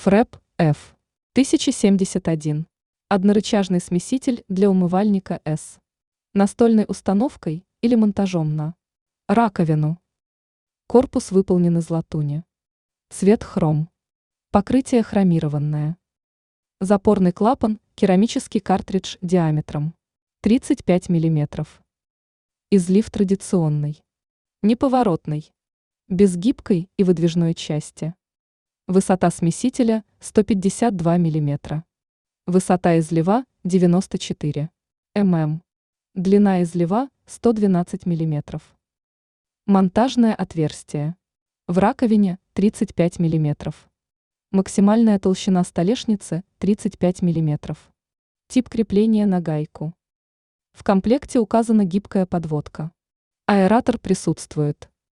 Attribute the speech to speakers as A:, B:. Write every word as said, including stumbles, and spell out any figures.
A: ФРЭП F тысяча семьдесят один. Однорычажный смеситель для умывальника S. Настольной установкой или монтажом на раковину. Корпус выполнен из латуни. Цвет хром. Покрытие хромированное. Запорный клапан – керамический картридж диаметром тридцать пять миллиметров. Излив традиционный. Неповоротный. Без гибкой и выдвижной части. Высота смесителя – сто пятьдесят два миллиметра. Высота излива – девяносто четыре миллиметра. Длина излива – сто двенадцать миллиметров. Монтажное отверстие. В раковине – тридцать пять миллиметров. Максимальная толщина столешницы – тридцать пять миллиметров. Тип крепления на гайку. В комплекте указана гибкая подводка. Аэратор присутствует.